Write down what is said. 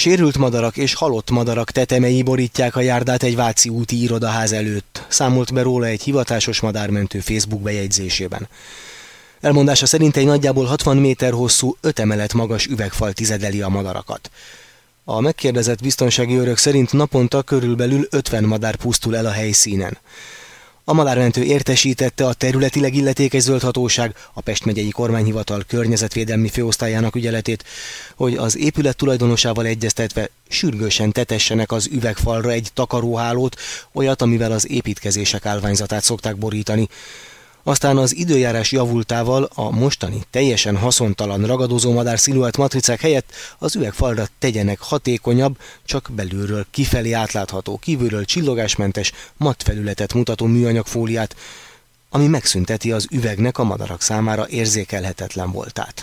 Sérült madarak és halott madarak tetemei borítják a járdát egy váci úti irodaház előtt, számolt be róla egy hivatásos madármentő Facebook bejegyzésében. Elmondása szerint egy nagyjából 60 méter hosszú, 5 emelet magas üvegfal tizedeli a madarakat. A megkérdezett biztonsági őrök szerint naponta körülbelül 50 madár pusztul el a helyszínen. A madármentő értesítette a területileg illetékes zöldhatóság, a Pest megyei kormányhivatal környezetvédelmi főosztályának ügyeletét, hogy az épület tulajdonosával egyeztetve sürgősen tetessenek az üvegfalra egy takaróhálót, olyat, amivel az építkezések állványzatát szokták borítani. Aztán az időjárás javultával a mostani teljesen haszontalan ragadozó madár sziluett matricák helyett az üvegfalra tegyenek hatékonyabb, csak belülről kifelé átlátható, kívülről csillogásmentes, matt felületet mutató műanyagfóliát, ami megszünteti az üvegnek a madarak számára érzékelhetetlen voltát.